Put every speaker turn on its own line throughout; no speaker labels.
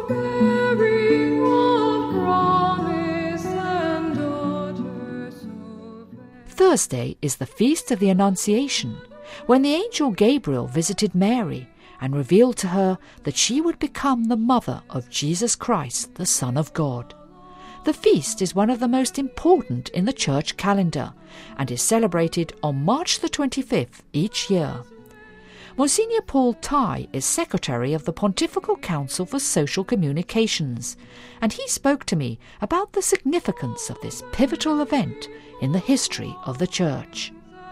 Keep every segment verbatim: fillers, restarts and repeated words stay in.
bearing of promise and daughter so fair.
Thursday is the Feast of the Annunciation, when the angel Gabriel visited Mary and revealed to her that she would become the mother of Jesus Christ, the Son of God. The feast is one of the most important in the church calendar and is celebrated on March the twenty-fifth each year. Monsignor Paul Tye is Secretary of the Pontifical Council for Social Communications, and he spoke to me about the significance of this pivotal event in the history of the Church.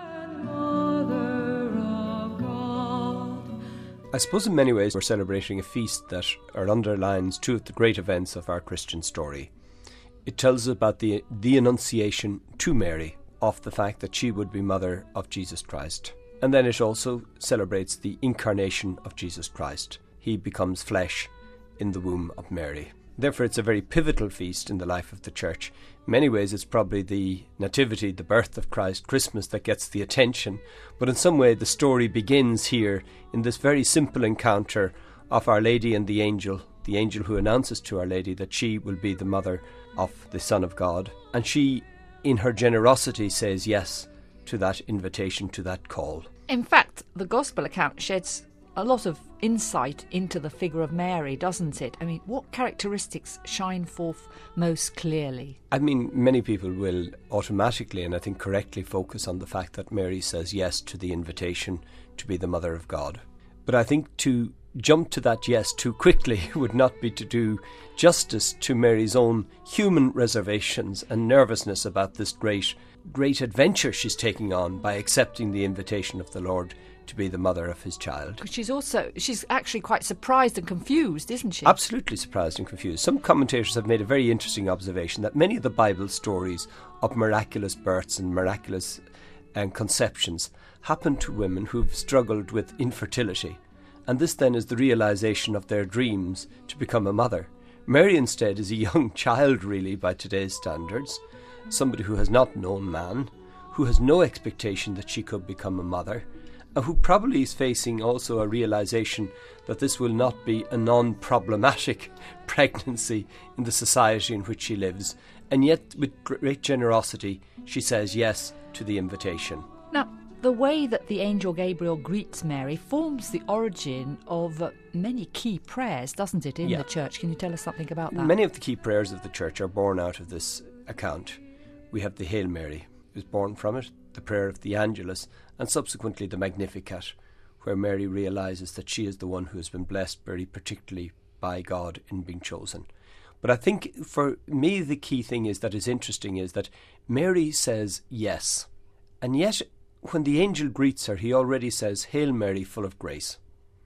I suppose in many ways we're celebrating a feast that underlines two of the great events of our Christian story. It tells us about the, the Annunciation to Mary of the fact that she would be mother of Jesus Christ. And then it also celebrates the incarnation of Jesus Christ. He becomes flesh in the womb of Mary. Therefore, it's a very pivotal feast in the life of the Church. In many ways, it's probably the Nativity, the birth of Christ, Christmas, that gets the attention. But in some way, the story begins here in this very simple encounter of Our Lady and the angel, the angel who announces to Our Lady that she will be the mother of the Son of God. And she, in her generosity, says yes to that invitation, to that call.
In fact, the Gospel account sheds a lot of insight into the figure of Mary, doesn't it? I mean, what characteristics shine forth most clearly?
I mean, many people will automatically, and I think correctly, focus on the fact that Mary says yes to the invitation to be the Mother of God. But I think to jump to that yes too quickly would not be to do justice to Mary's own human reservations and nervousness about this great, great adventure she's taking on by accepting the invitation of the Lord to be the mother of his child.
But she's also, she's actually quite surprised and confused, isn't she?
Absolutely surprised and confused. Some commentators have made a very interesting observation that many of the Bible stories of miraculous births and miraculous um, conceptions happen to women who've struggled with infertility. And this then is the realization of their dreams to become a mother. Mary instead is a young child, really, by today's standards, somebody who has not known man, who has no expectation that she could become a mother, and who probably is facing also a realization that this will not be a non-problematic pregnancy in the society in which she lives. And yet, with great generosity, she says yes to the invitation.
Now, the way that the angel Gabriel greets Mary forms the origin of uh, many key prayers, doesn't it, in
yeah.
the Church? Can you tell us something about that?
Many of the key prayers of the Church are born out of this account. We have the Hail Mary, is born from it, the prayer of the Angelus, and subsequently the Magnificat, where Mary realises that she is the one who has been blessed very particularly by God in being chosen. But I think for me the key thing is that is interesting is that Mary says yes, and yet when the angel greets her, he already says, Hail Mary, full of grace.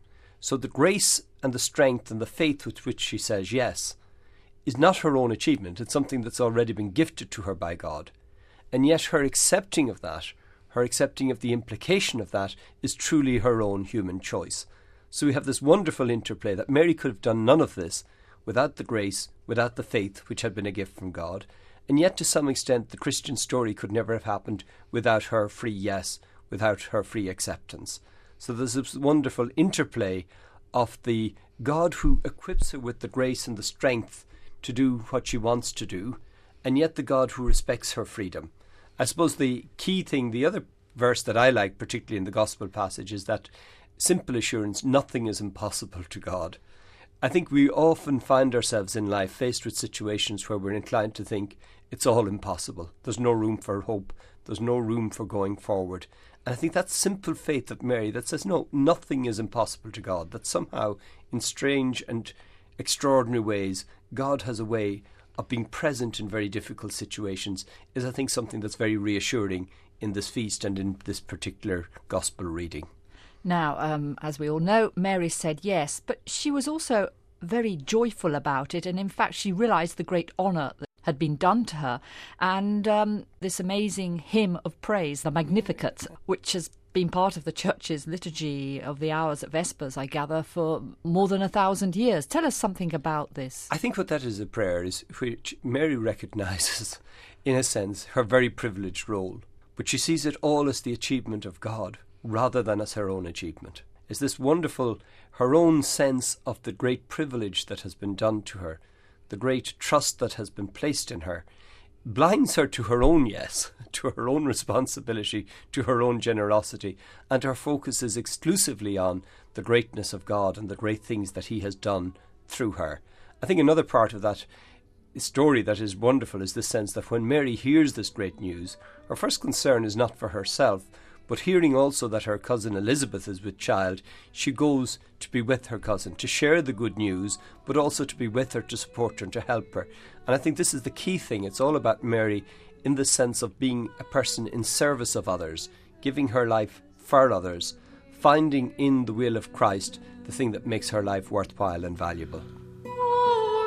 So the grace and the strength and the faith with which she says yes is not her own achievement. It's something that's already been gifted to her by God. And yet her accepting of that, her accepting of the implication of that, is truly her own human choice. So we have this wonderful interplay that Mary could have done none of this without the grace, without the faith which had been a gift from God. And yet, to some extent, the Christian story could never have happened without her free yes, without her free acceptance. So there's this wonderful interplay of the God who equips her with the grace and the strength to do what she wants to do, and yet the God who respects her freedom. I suppose the key thing, the other verse that I like, particularly in the Gospel passage, is that simple assurance, nothing is impossible to God. I think we often find ourselves in life faced with situations where we're inclined to think it's all impossible. There's no room for hope. There's no room for going forward. And I think that simple faith of Mary that says, no, nothing is impossible to God, that somehow in strange and extraordinary ways, God has a way of being present in very difficult situations, is I think something that's very reassuring in this feast and in this particular gospel reading.
Now, um, as we all know, Mary said yes, but she was also very joyful about it, and in fact she realised the great honour that had been done to her, and um, this amazing hymn of praise, the Magnificat, which has been part of the Church's liturgy of the hours at Vespers, I gather, for more than a thousand years. Tell us something about this.
I think what that is a prayer is which Mary recognises, in a sense, her very privileged role, but she sees it all as the achievement of God rather than as her own achievement. is this wonderful, her own sense of the great privilege that has been done to her, the great trust that has been placed in her, blinds her to her own yes, to her own responsibility, to her own generosity, and her focus is exclusively on the greatness of God and the great things that he has done through her. I think another part of that story that is wonderful is this sense that when Mary hears this great news, her first concern is not for herself, but hearing also that her cousin Elizabeth is with child, she goes to be with her cousin, to share the good news, but also to be with her, to support her and to help her. And I think this is the key thing. It's all about Mary in the sense of being a person in service of others, giving her life for others, finding in the will of Christ the thing that makes her life worthwhile and valuable.
Oh,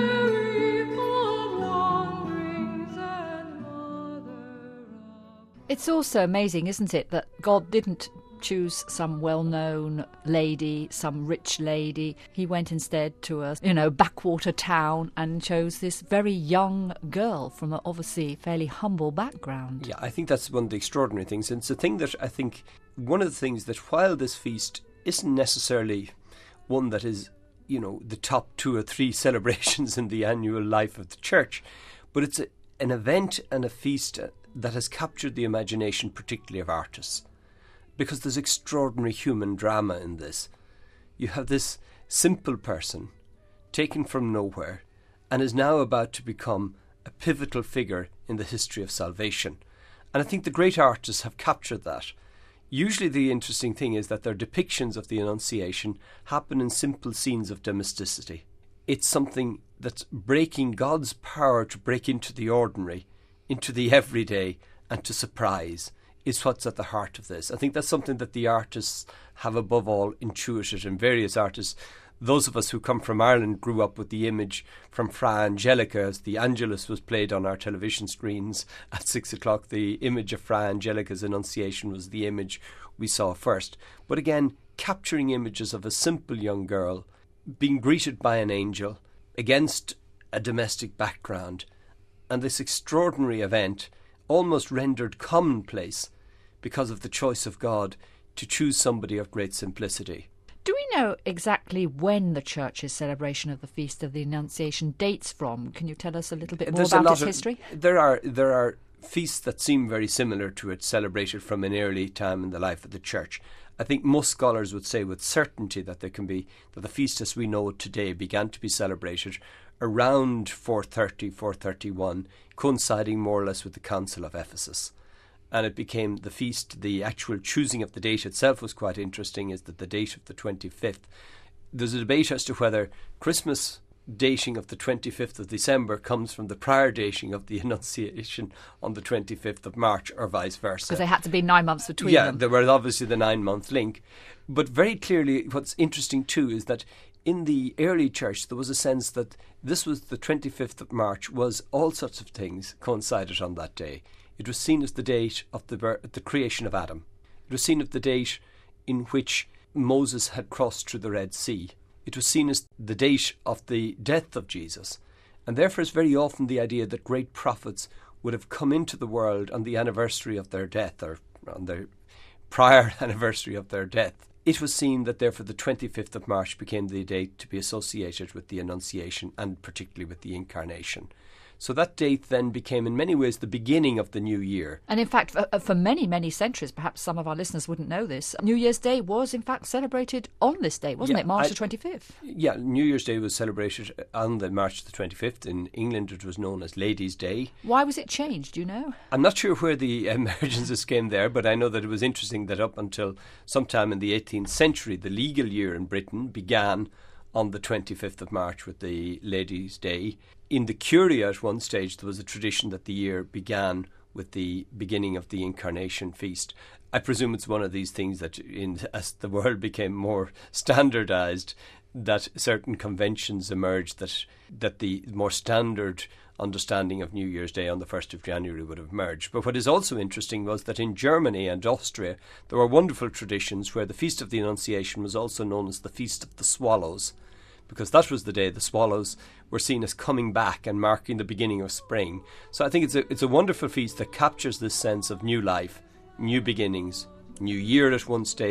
Mary, full of wanderings and mother of...
It's also amazing, isn't it, that God didn't choose some well-known lady, some rich lady. He went instead to a, you know, backwater town and chose this very young girl from an obviously fairly humble background.
Yeah, I think that's one of the extraordinary things. And it's a thing that I think, one of the things that while this feast isn't necessarily one that is, you know, the top two or three celebrations in the annual life of the church, but it's a, an event and a feast that has captured the imagination, particularly of artists. Because there's extraordinary human drama in this. You have this simple person taken from nowhere and is now about to become a pivotal figure in the history of salvation. And I think the great artists have captured that. Usually the interesting thing is that their depictions of the Annunciation happen in simple scenes of domesticity. It's something that's breaking God's power to break into the ordinary, into the everyday, and to surprise, is what's at the heart of this. I think that's something that the artists have above all intuited, and various artists. Those of us who come from Ireland grew up with the image from Fra Angelica as the Angelus was played on our television screens at six o'clock. The image of Fra Angelica's Annunciation was the image we saw first. But again, capturing images of a simple young girl being greeted by an angel against a domestic background, and this extraordinary event almost rendered commonplace because of the choice of God to choose somebody of great simplicity.
Do we know exactly when the Church's celebration of the Feast of the Annunciation dates from? Can you tell us a little bit more
There's
about
a lot
its
of,
history?
There are there are feasts that seem very similar to it, celebrated from an early time in the life of the Church. I think most scholars would say with certainty that there can be that the feast as we know it today began to be celebrated around four thirty, four thirty-one, coinciding more or less with the Council of Ephesus. And it became the feast. The actual choosing of the date itself was quite interesting, is that the date of the twenty-fifth. There's a debate as to whether Christmas dating of the twenty-fifth of December comes from the prior dating of the Annunciation on the twenty-fifth of March, or vice versa.
Because there had to be nine months between
yeah,
them.
Yeah, there was obviously the nine-month link. But very clearly, what's interesting too is that in the early church there was a sense that this was the twenty-fifth of March, was all sorts of things coincided on that day. It was seen as the date of the, the creation of Adam. It was seen as the date in which Moses had crossed through the Red Sea. It was seen as the date of the death of Jesus. And therefore it's very often the idea that great prophets would have come into the world on the anniversary of their death, or on their prior anniversary of their death. It was seen that therefore the twenty-fifth of March became the date to be associated with the Annunciation, and particularly with the Incarnation. So that date then became in many ways the beginning of the new year.
And in fact, for, for many, many centuries, perhaps some of our listeners wouldn't know this, New Year's Day was in fact celebrated on this day, wasn't
yeah,
it? March
I,
the twenty-fifth.
Yeah, New Year's Day was celebrated on the March the twenty-fifth. In England it was known as Ladies' Day.
Why was it changed, do you know?
I'm not sure where the emergences came there, but I know that it was interesting that up until sometime in the eighteenth century, the legal year in Britain began on the twenty-fifth of March with the Ladies' Day. In the Curia at one stage there was a tradition that the year began with the beginning of the Incarnation Feast. I presume it's one of these things that in, as the world became more standardised, that certain conventions emerged that that the more standard understanding of New Year's Day on the first of January would have emerged. But what is also interesting was that in Germany and Austria there were wonderful traditions where the Feast of the Annunciation was also known as the Feast of the Swallows, because that was the day the swallows were seen as coming back and marking the beginning of spring. So I think it's a it's a wonderful feast that captures this sense of new life, new beginnings, new year at one stage,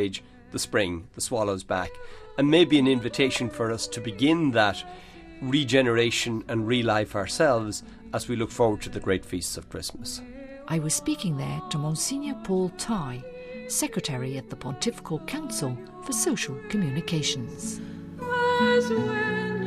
the spring, the swallow's back, and maybe an invitation for us to begin that regeneration and re-life ourselves as we look forward to the great feasts of Christmas.
I was speaking there to Monsignor Paul Tighe, Secretary at the Pontifical Council for Social Communications.
As when